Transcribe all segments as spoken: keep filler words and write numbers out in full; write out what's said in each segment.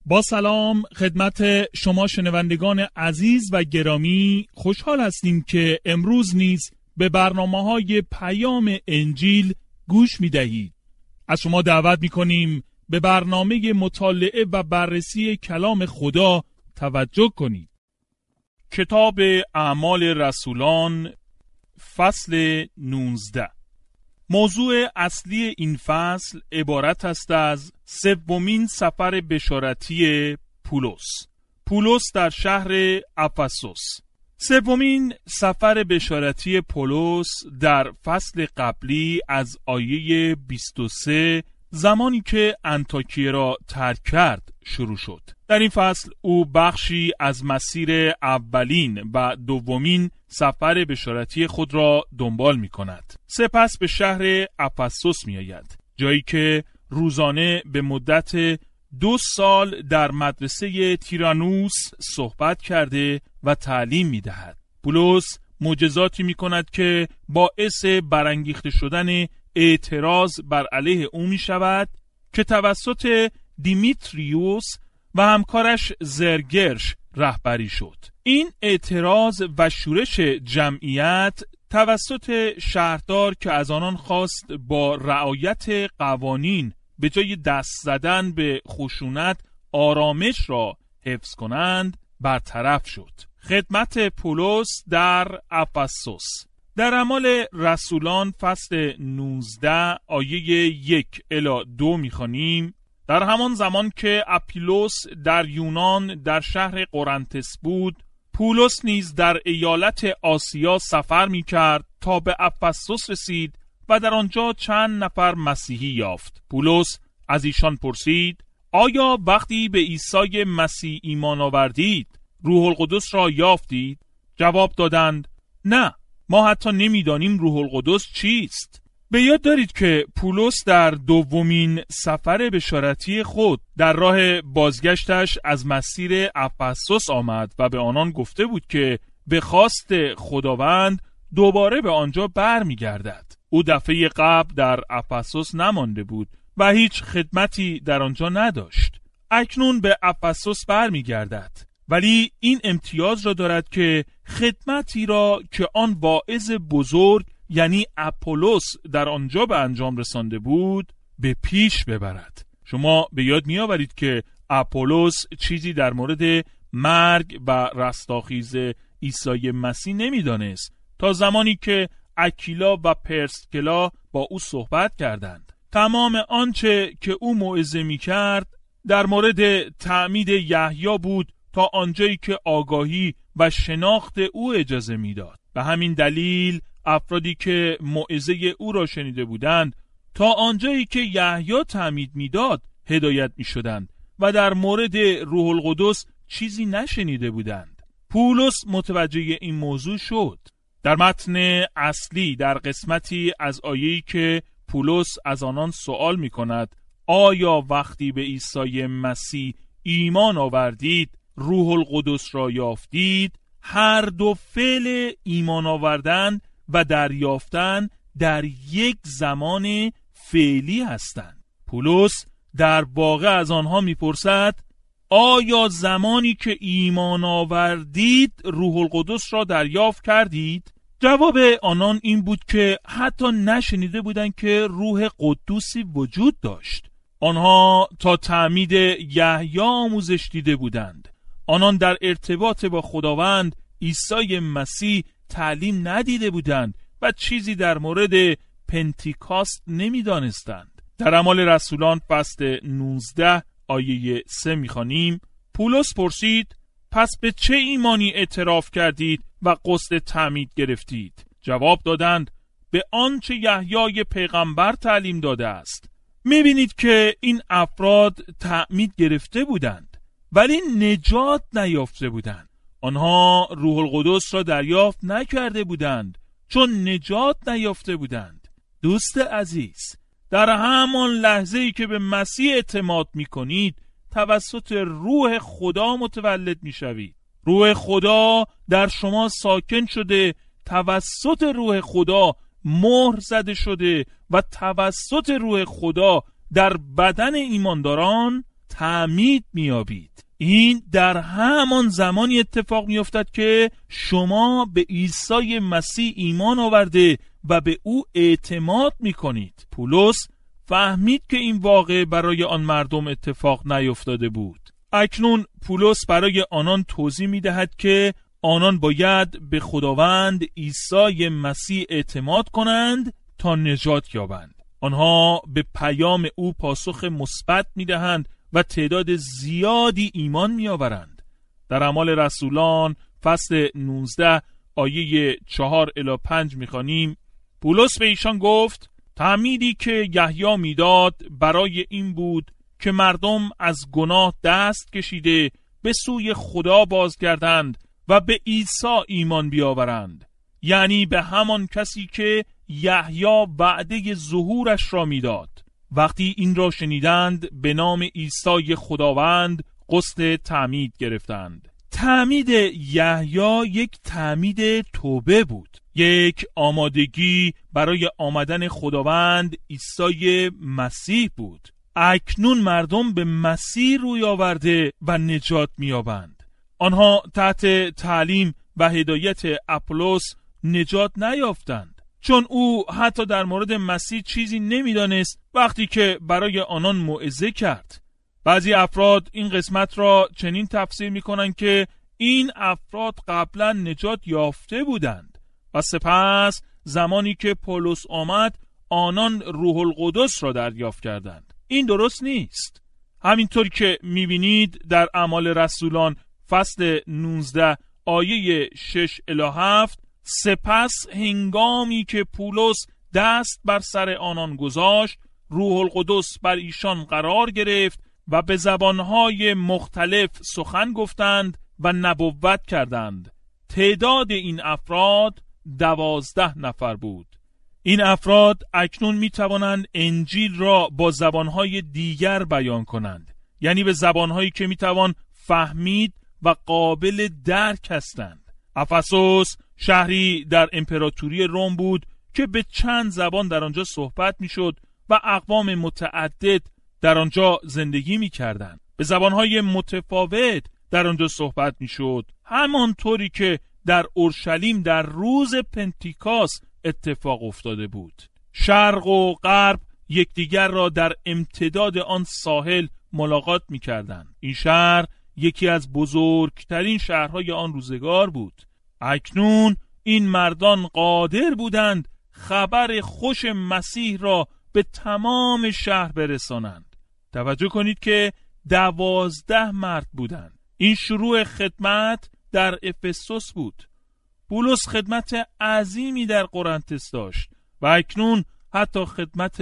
با سلام خدمت شما شنوندگان عزیز و گرامی، خوشحال هستیم که امروز نیز به برنامه‌های پیام انجیل گوش می‌دهید. از شما دعوت می‌کنیم به برنامه مطالعه و بررسی کلام خدا توجه کنید. کتاب اعمال رسولان فصل نوزده. موضوع اصلی این فصل عبارت است از سومین سفر بشارتی پولس. پولس در شهر افسوس. سومین سفر بشارتی پولس در فصل قبلی از آیه بیست و سه زمانی که انطاکیه را ترک کرد شروع شد. در این فصل او بخشی از مسیر اولین و دومین سفر بشارتی خود را دنبال می کند. سپس به شهر افسوس می آید، جایی که روزانه به مدت دو سال در مدرسه تیرانوس صحبت کرده و تعلیم می دهد. پولس معجزاتی می کند که باعث برانگیخته شدن اعتراض بر علیه او می شود که توسط دیمیتریوس و همکارش زرگرش رهبری شد. این اعتراض و شورش جمعیت توسط شهردار که از آنان خواست با رعایت قوانین به جای دست زدن به خشونت آرامش را حفظ کنند برطرف شد. خدمت پولس در افسوس. در اعمال رسولان فصل نوزده آیه یک الی دو می‌خوانیم: در همان زمان که اپیلوس در یونان در شهر قرنتس بود، پولس نیز در ایالت آسیا سفر می کرد تا به افسوس رسید و در آنجا چند نفر مسیحی یافت. پولس از ایشان پرسید: آیا وقتی به عیسی مسیح ایمان آوردید روح القدس را یافتید؟ جواب دادند: نه، ما حتی نمیدانیم روح القدس چیست. به یاد دارید که پولس در دومین سفر بشارتی خود در راه بازگشتش از مسیر افسوس آمد و به آنان گفته بود که به خواست خداوند دوباره به آنجا بر می گردد. او دفعه قبل در افسوس نمانده بود و هیچ خدمتی در آنجا نداشت. اکنون به افسوس بر می گردد، ولی این امتیاز را دارد که خدمتی را که آن واعظ بزرگ یعنی اپولوس در آنجا به انجام رسانده بود به پیش ببرد. شما به یاد می آورید که اپولوس چیزی در مورد مرگ و رستاخیز عیسی مسیح نمی دانست تا زمانی که اکیلا و پرسکلا با او صحبت کردند. تمام آنچه که او موعظه می کرد در مورد تعمید یحیی بود تا آنجایی که آگاهی و شناخت او اجازه می داد. به همین دلیل افرادی که موعظه او را شنیده بودند تا آنجایی که یحیی تعمید میداد هدایت میشدند و در مورد روح القدس چیزی نشنیده بودند. پولس متوجه این موضوع شد. در متن اصلی در قسمتی از آیه‌ای که پولس از آنان سوال میکند آیا وقتی به عیسی مسیح ایمان آوردید روح القدس را یافتید، هر دو فعل ایمان آوردن و دریافتن در یک زمان فعلی هستند. پولس در واقع از آنها میپرسد آیا زمانی که ایمان آوردید روح القدس را دریافت کردید؟ جواب آنان این بود که حتی نشنیده بودند که روح قدوسی وجود داشت. آنها تا تعمید یحیی آموزش دیده بودند. آنان در ارتباط با خداوند عیسی مسیح تعلیم ندیده بودند و چیزی در مورد پنتیکاست نمی دانستند. در اعمال رسولان فصل نوزده آیه سه می خوانیم: پولس پرسید پس به چه ایمانی اعتراف کردید و قصد تعمید گرفتید؟ جواب دادند به آنچه یحیی پیغمبر تعلیم داده است. می بینید که این افراد تعمید گرفته بودند ولی نجات نیافته بودند. آنها روح القدس را دریافت نکرده بودند چون نجات نیافته بودند. دوست عزیز، در همان لحظه‌ای که به مسیح اعتماد می‌کنید توسط روح خدا متولد می‌شوید. روح خدا در شما ساکن شده، توسط روح خدا مهر زده شده و توسط روح خدا در بدن ایمانداران تعمید میابید. این در همان زمانی اتفاق میافتد که شما به عیسی مسیح ایمان آورده و به او اعتماد میکنید. پولس فهمید که این واقعه برای آن مردم اتفاق نیفتاده بود. اکنون پولس برای آنان توضیح میدهد که آنان باید به خداوند عیسی مسیح اعتماد کنند تا نجات یابند. آنها به پیام او پاسخ مثبت میدهند و تعداد زیادی ایمان میآورند. در اعمال رسولان فصل نوزده آیه چهار الی پنج میخوانیم: پولس به ایشان گفت: تعمیدی که یحیی میداد برای این بود که مردم از گناه دست کشیده به سوی خدا بازگردند و به عیسی ایمان بیاورند، یعنی به همان کسی که یحیی وعده ظهورش را میداد. وقتی این را شنیدند به نام عیسی خداوند قصد تعمید گرفتند. تعمید یحیی یک تعمید توبه بود، یک آمادگی برای آمدن خداوند عیسی مسیح بود. اکنون مردم به مسیح روی آورده و نجات می‌یابند. آنها تحت تعلیم و هدایت اپولس نجات نیافتند، چون او حتی در مورد مسیح چیزی نمی‌دانست وقتی که برای آنان موعظه کرد. بعضی افراد این قسمت را چنین تفسیر می‌کنند که این افراد قبلا نجات یافته بودند و سپس زمانی که پولس آمد آنان روح القدس را دریافت کردند. این درست نیست. همینطور که می‌بینید در اعمال رسولان فصل نوزده آیه شش الی هفت: سپس هنگامی که پولس دست بر سر آنان گذاشت روح القدس بر ایشان قرار گرفت و به زبانهای مختلف سخن گفتند و نبوت کردند. تعداد این افراد دوازده نفر بود. این افراد اکنون می توانند انجیل را با زبانهای دیگر بیان کنند، یعنی به زبانهایی که می توان فهمید و قابل درک هستند. افسوس شهری در امپراتوری روم بود که به چند زبان در آنجا صحبت می شد و اقوام متعدد در آنجا زندگی می کردند. به زبانهای متفاوت در آنجا صحبت می شد، همانطوری که در اورشلیم در روز پنتیکاست اتفاق افتاده بود. شرق و غرب یکدیگر را در امتداد آن ساحل ملاقات می کردند. این شهر یکی از بزرگترین شهرهای آن روزگار بود. اکنون این مردان قادر بودند خبر خوش مسیح را به تمام شهر برسانند. توجه کنید که دوازده مرد بودند. این شروع خدمت در افسوس بود. پولس خدمت عظیمی در قرنتس داشت و اکنون حتی خدمت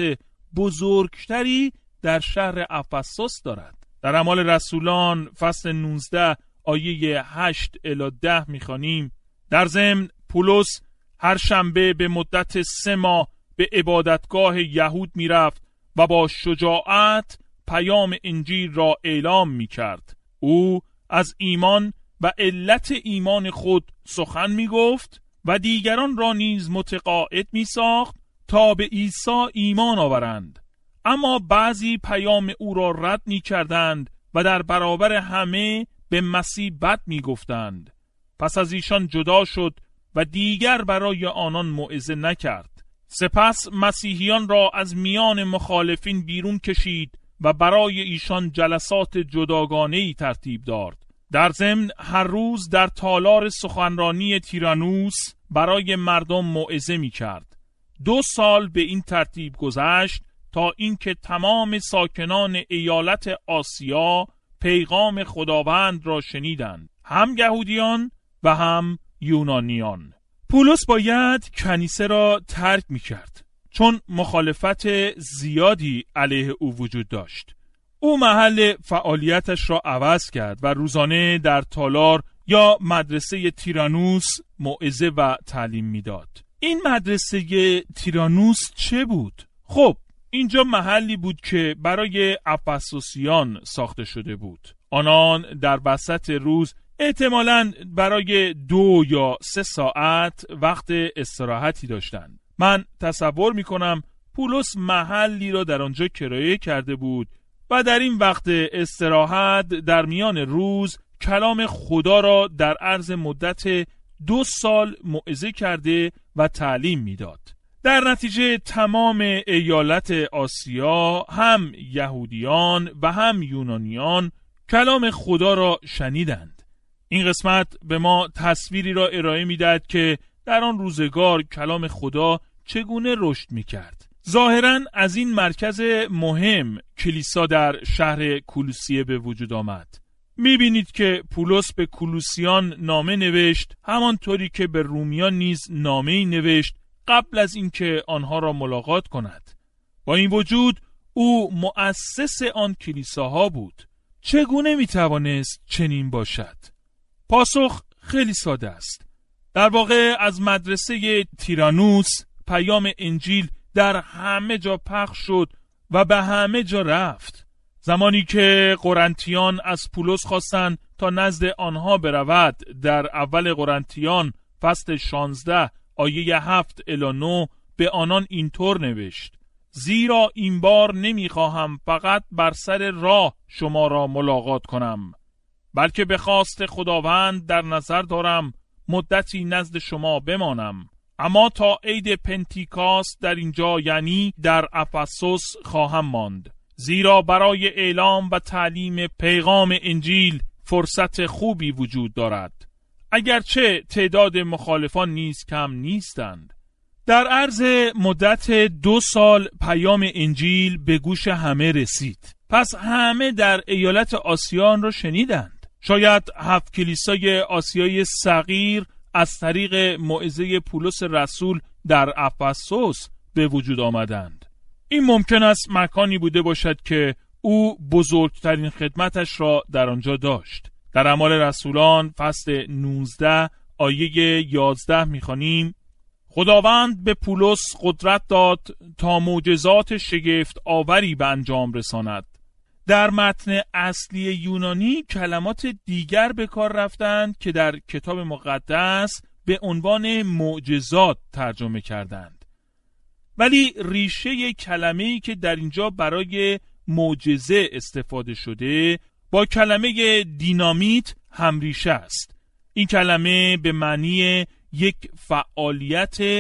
بزرگتری در شهر افسوس دارد. در اعمال رسولان فصل نوزده آیه هشت الی ده میخوانیم: در ضمن پولس هر شنبه به مدت سه ماه به عبادتگاه یهود میرفت و با شجاعت پیام انجیل را اعلام میکرد. او از ایمان و علت ایمان خود سخن می گفت و دیگران را نیز متقاعد می ساخت تا به عیسی ایمان آورند. اما بعضی پیام او را رد می کردند و در برابر همه به مسیح بد می گفتند. پس از ایشان جدا شد و دیگر برای آنان موعظه نکرد. سپس مسیحیان را از میان مخالفین بیرون کشید و برای ایشان جلسات جداگانه‌ای ترتیب داد. در ضمن هر روز در تالار سخنرانی تیرانوس برای مردم موعظه می کرد. دو سال به این ترتیب گذشت تا اینکه تمام ساکنان ایالت آسیا پیغام خداوند را شنیدند، هم یهودیان و هم یونانیان. پولس باید کنیسه را ترک می کرد چون مخالفت زیادی علیه او وجود داشت. او محل فعالیتش را عوض کرد و روزانه در تالار یا مدرسه تیرانوس موعظه و تعلیم میداد. این مدرسه تیرانوس چه بود؟ خب اینجا محلی بود که برای افسوسیان ساخته شده بود. آنان در وسط روز احتمالاً برای دو یا سه ساعت وقت استراحتی داشتند. من تصور میکنم پولس محلی را در آنجا کرایه کرده بود و در این وقت استراحت در میان روز کلام خدا را در عرض مدت دو سال موعظه کرده و تعلیم میداد. در نتیجه تمام ایالت آسیا، هم یهودیان و هم یونانیان، کلام خدا را شنیدند. این قسمت به ما تصویری را ارائه می‌دهد که در آن روزگار کلام خدا چگونه رشد می‌کرد. ظاهراً از این مرکز مهم کلیسا در شهر کولوسیه به وجود آمد. می‌بینید که پولس به کولوسیان نامه نوشت، همانطوری که به رومیان نیز نامه‌ای نوشت قبل از اینکه آنها را ملاقات کند. با این وجود او مؤسس آن کلیساها بود. چگونه می‌توانست چنین باشد؟ پاسخ خیلی ساده است. در واقع از مدرسه تیرانوس پیام انجیل در همه جا پخش شد و به همه جا رفت. زمانی که قرنتیان از پولس خواستند تا نزد آنها برود، در اول قرنتیان فصل شانزده آیه هفت الی نه به آنان اینطور نوشت: زیرا این بار نمیخواهم فقط بر سر راه شما را ملاقات کنم، بلکه به خواست خداوند در نظر دارم مدتی نزد شما بمانم، اما تا عید پنتیکاست در اینجا یعنی در افسوس خواهم ماند، زیرا برای اعلام و تعلیم پیغام انجیل فرصت خوبی وجود دارد، اگرچه تعداد مخالفان نیز کم نیستند. در عرض مدت دو سال پیام انجیل به گوش همه رسید. پس همه در ایالت آسیا را شنیدند. شاید هفت کلیسای آسیای صغیر از طریق موعظه پولس رسول در افسوس به وجود آمدند. این ممکن است مکانی بوده باشد که او بزرگترین خدمتش را در آنجا داشت. در اعمال رسولان فصل نوزده آیه یازده می‌خوانیم: خداوند به پولس قدرت داد تا معجزات شگفت آوری به انجام رساند. در متن اصلی یونانی کلمات دیگر به کار رفتند که در کتاب مقدس به عنوان معجزات ترجمه کردند. ولی ریشه کلمه‌ای که در اینجا برای معجزه استفاده شده با کلمه دینامیت همریشه است. این کلمه به معنی یک فعالیت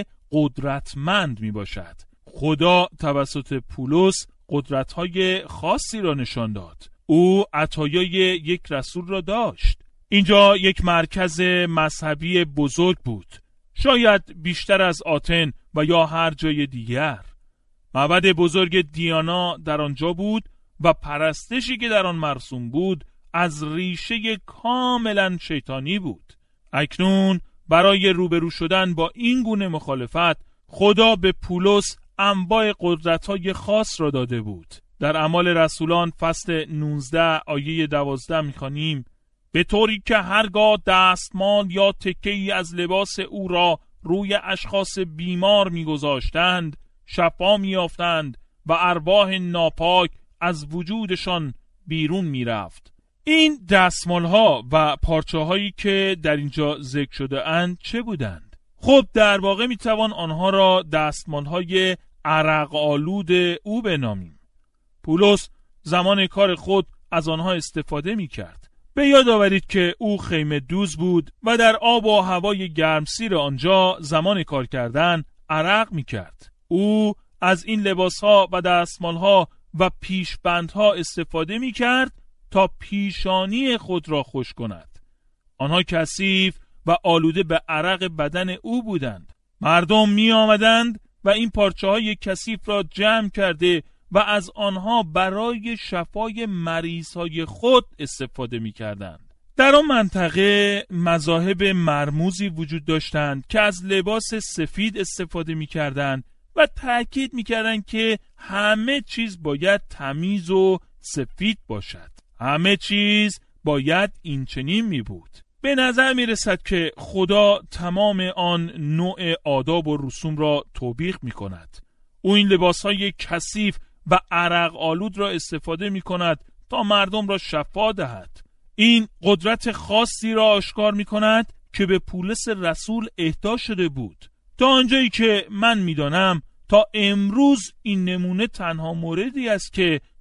قدرتمند می باشد. خدا توسط پولس قدرت‌های خاصی را نشان داد. او عطایای یک رسول را داشت. اینجا یک مرکز مذهبی بزرگ بود، شاید بیشتر از آتن و یا هر جای دیگر. معبد بزرگ دیانا در آنجا بود و پرستشی که در آن مرسوم بود از ریشه کاملا شیطانی بود. اکنون برای روبرو شدن با این گونه مخالفت خدا به پولس انواع قدرت‌های خاص را داده بود. در اعمال رسولان فصل نوزده آیه دوازده می‌خوانیم: به طوری که هرگاه دستمال یا تکه‌ای از لباس او را روی اشخاص بیمار می‌گذاشتند شفا می‌یافتند و ارواح ناپاک از وجودشان بیرون می‌رفت. این دستمال‌ها و پارچه‌هایی که در اینجا ذکر شده اند چه بودند؟ خب در واقع می‌توان آنها را دستمال‌های عرق آلود او بنامیم. پولس زمان کار خود از آنها استفاده می‌کرد. به یاد آورید که او خیمه دوز بود و در آب و هوای گرمسیر آنجا زمان کار کردن عرق می‌کرد. او از این لباس‌ها و دستمال‌ها و پیشبندها استفاده می‌کرد تا پیشانی خود را خوش کند. آنها کثیف و آلوده به عرق بدن او بودند. مردم می آمدند و این پارچه های کثیف را جمع کرده و از آنها برای شفای مریض های خود استفاده می کردند. در آن منطقه مذاهب مرموزی وجود داشتند که از لباس سفید استفاده می کردند و تأکید می کردند که همه چیز باید تمیز و سفید باشد. همه چیز باید این چنین می بود. به نظر می رسد که خدا تمام آن نوع آداب و رسوم را توبیخ می کند. او این لباس های کثیف و عرق آلود را استفاده می کند تا مردم را شفا دهد. این قدرت خاصی را آشکار می کند که به پولس رسول اهدا شده بود. تا آنجایی که من می دانم تا امروز این نمونه تنها موردی است که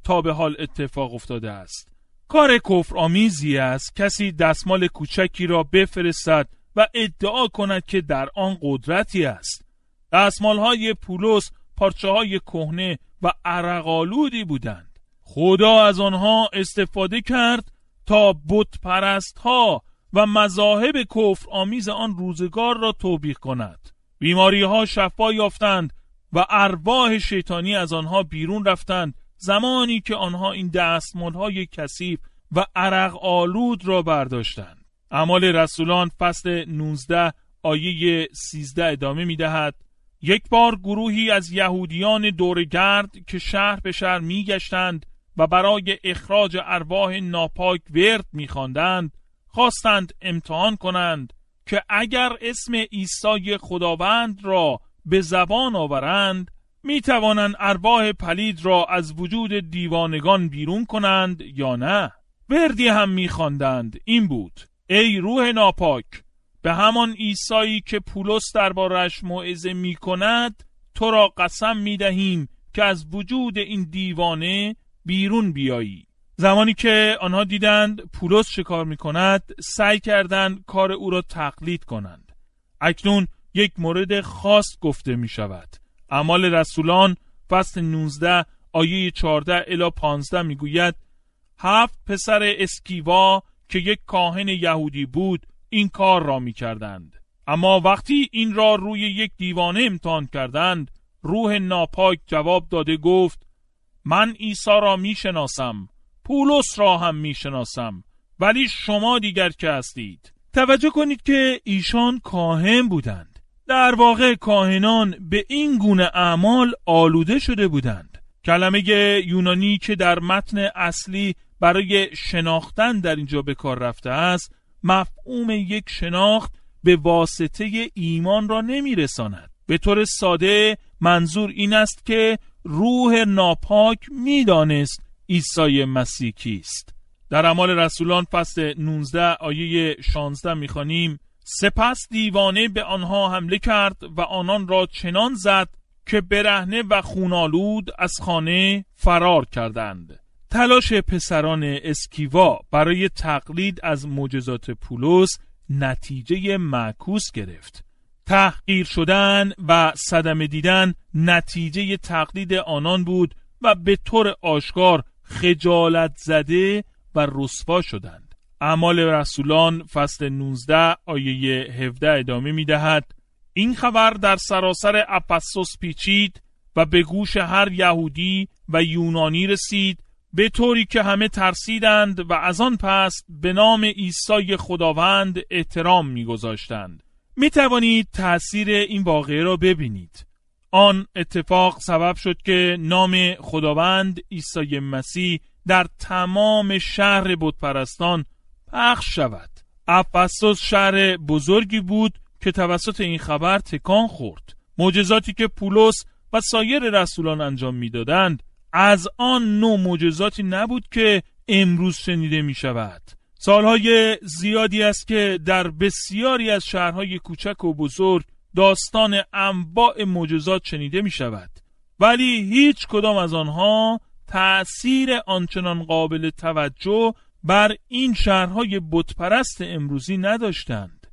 تا به حال اتفاق افتاده است. کار کفرآمیزی است کسی دستمال کوچکی را بفرستد و ادعا کند که در آن قدرتی است. دستمال‌های پولس پارچه‌های کهنه و عرق‌آلودی بودند. خدا از آنها استفاده کرد تا بت پرست‌ها و مذاهب کفرآمیز آن روزگار را توبیخ کند. بیماری‌ها شفا یافتند و ارواح شیطانی از آنها بیرون رفتند زمانی که آنها این دستمال‌های کثیف و عرق آلود را برداشتند. اعمال رسولان فصل نوزده آیه سیزده ادامه می‌دهد: یک بار گروهی از یهودیان دورگرد که شهر به شهر می‌گشتند و برای اخراج ارواح ناپاک ورد می‌خواندند، خواستند امتحان کنند که اگر اسم عیسی خداوند را به زبان آورند می توانند ارواح پلید را از وجود دیوانگان بیرون کنند یا نه. وردی هم می خواندند این بود: ای روح ناپاک، به همان عیسی که پولس دربارش موعظه می کند تو را قسم می دهیم که از وجود این دیوانه بیرون بیایی. زمانی که آنها دیدند پولس چه کار می کند، سعی کردند کار او را تقلید کنند. اکنون یک مورد خاص گفته می شود. اعمال رسولان فصل نوزده آیه چهارده الی پانزده می گوید: هفت پسر اسکیوا که یک کاهن یهودی بود این کار را می کردند. اما وقتی این را روی یک دیوانه امتحان کردند، روح ناپاک جواب داده گفت: من عیسی را می شناسم، پولس را هم می شناسم، ولی شما دیگر که هستید. توجه کنید که ایشان کاهن بودند. در واقع کاهنان به این گونه اعمال آلوده شده بودند. کلمه یونانی که در متن اصلی برای شناختن در اینجا به کار رفته است، مفهوم یک شناخت به واسطه ایمان را نمی رساند. به طور ساده منظور این است که روح ناپاک می دانست عیسی مسیح کیست. در اعمال رسولان فصل نوزده آیه شانزده می خوانیم: سپس دیوانه به آنها حمله کرد و آنان را چنان زد که برهنه و خونالود از خانه فرار کردند. تلاش پسران اسکیوا برای تقلید از معجزات پولس نتیجه معکوس گرفت. تحقیر شدن و صدمه دیدن نتیجه تقلید آنان بود و به طور آشکار خجالت زده و رسوا شدند. اعمال رسولان فصل نوزده آیه هفده ادامه می دهد: این خبر در سراسر افسوس پیچید و به گوش هر یهودی و یونانی رسید، به طوری که همه ترسیدند و از آن پس به نام عیسی خداوند احترام می گذاشتند. می توانید تأثیر این واقعه را ببینید. آن اتفاق سبب شد که نام خداوند عیسی مسیح در تمام شهر بتپرستان پخش شود. افسوس شهر بزرگی بود که توسط این خبر تکان خورد. معجزاتی که پولس و سایر رسولان انجام میدادند از آن نوع معجزاتی نبود که امروز شنیده می شود. سالهای زیادی است که در بسیاری از شهرهای کوچک و بزرگ داستان انواع معجزات شنیده می شود، ولی هیچ کدام از آنها تأثیر آنچنان قابل توجه بر این شهرهای بتپرست امروزی نداشتند.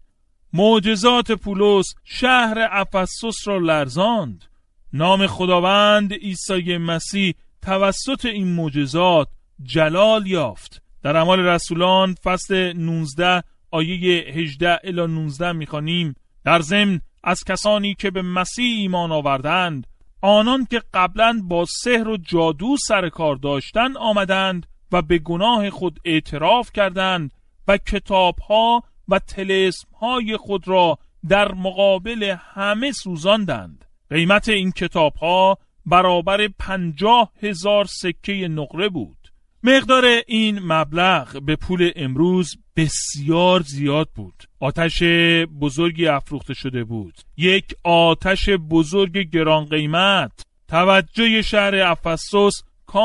معجزات پولس شهر افسوس را لرزاند. نام خداوند عیسی مسیح توسط این معجزات جلال یافت. در اعمال رسولان فصل نوزده آیه هجده الی نوزده می‌خوانیم: در ضمن از کسانی که به مسیح ایمان آوردند، آنان که قبلاً با سحر و جادو سر کار داشتند آمدند و به گناه خود اعتراف کردند و کتاب‌ها و طلسم‌های خود را در مقابل همه سوزاندند. قیمت این کتاب‌ها برابر پنجاه هزار سکه نقره بود. مقدار این مبلغ به پول امروز بسیار زیاد بود. آتش بزرگی افروخته شده بود، یک آتش بزرگ گران قیمت. توجه شهر افسوس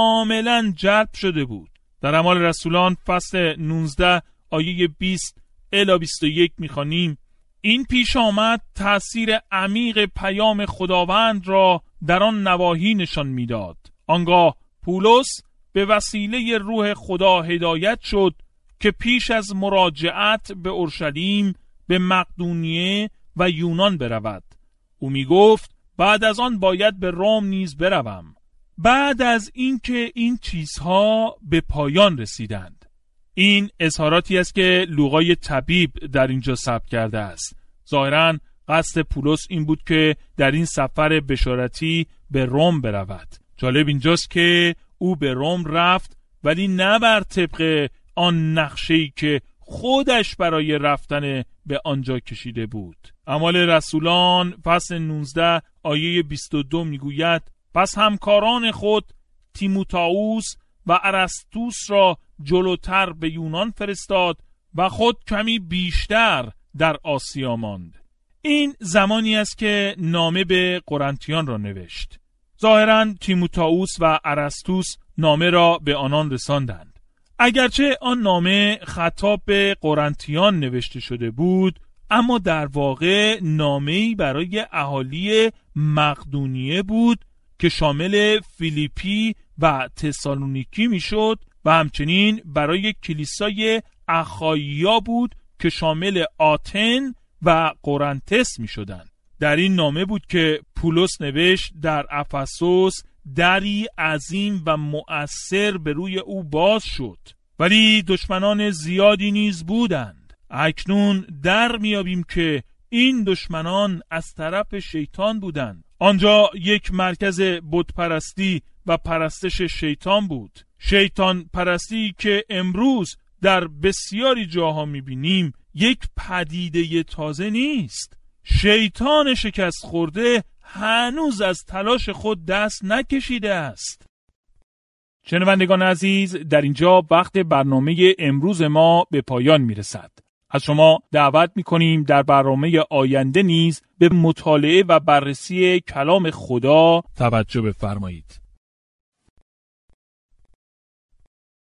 کاملا جلب شده بود. در اعمال رسولان فصل نوزده آیه بیست الی بیست و یک می‌خوانیم: این پیش آمد تأثیر عمیق پیام خداوند را در آن نواحی نشان میداد. آنگاه پولس به وسیله روح خدا هدایت شد که پیش از مراجعت به اورشلیم به مقدونیه و یونان برود. او می گفت بعد از آن باید به روم نیز بروم. بعد از اینکه این چیزها به پایان رسیدند. این اظهاراتی است که لوقای طبیب در اینجا ثبت کرده است. ظاهراً قصد پولس این بود که در این سفر بشارتی به روم برود. جالب اینجاست که او به روم رفت، ولی نه بر طبق آن نقشه‌ای که خودش برای رفتن به آنجا کشیده بود. اعمال رسولان فصل نوزده آیه بیست و دو میگوید پس همکاران خود تیموتائوس و ارسطوس را جلوتر به یونان فرستاد و خود کمی بیشتر در آسیا ماند. این زمانی است که نامه به قرنتیان را نوشت. ظاهراً تیموتائوس و ارسطوس نامه را به آنان رساندند. اگرچه آن نامه خطاب به قرنتیان نوشته شده بود، اما در واقع نامه‌ای برای اهالی مقدونیه بود که شامل فیلیپی و تسالونیکی میشد و همچنین برای کلیسای اخایا بود که شامل آتن و قرنتس می شدند. در این نامه بود که پولس نوشت در افسوس دری عظیم و مؤثر به روی او باز شد، ولی دشمنان زیادی نیز بودند. اکنون در میابیم که این دشمنان از طرف شیطان بودند. آنجا یک مرکز بتپرستی و پرستش شیطان بود. شیطان پرستی که امروز در بسیاری جاها میبینیم یک پدیده تازه نیست. شیطان شکست خورده هنوز از تلاش خود دست نکشیده است. شنوندگان عزیز، در اینجا وقت برنامه امروز ما به پایان میرسد. از شما دعوت میکنیم در برنامه آینده نیز به مطالعه و بررسی کلام خدا توجه بفرمایید.